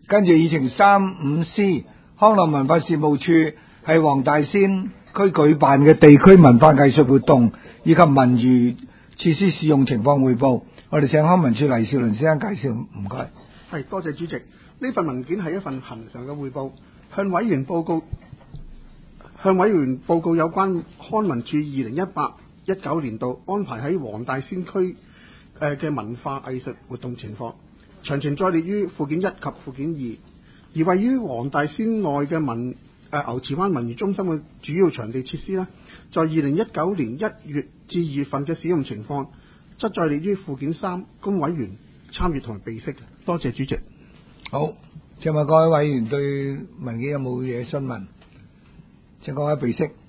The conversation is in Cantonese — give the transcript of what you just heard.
跟住議程35C，康樂文化事務處係黃大仙區舉辦嘅地區文化藝術活動以及文娛設施使用情況匯報。我哋請康文署黎少麟先生介紹，唔該。 係，多謝主席。呢份文件係一份恆常嘅匯報，向委員報告有關康文署2018-19年度安排喺黃大仙區嘅文化藝術活動情況，詳情再列於附件1及附件2。而位於黃大仙外嘅牛池灣文娛中心嘅主要場地設施呢，在2019年1月至2月份嘅使用情況，則再列於附件3，供委員參閱同埋備悉。多謝主席。 好，請問各位委員對文件有冇嘢詢問？請各位備悉。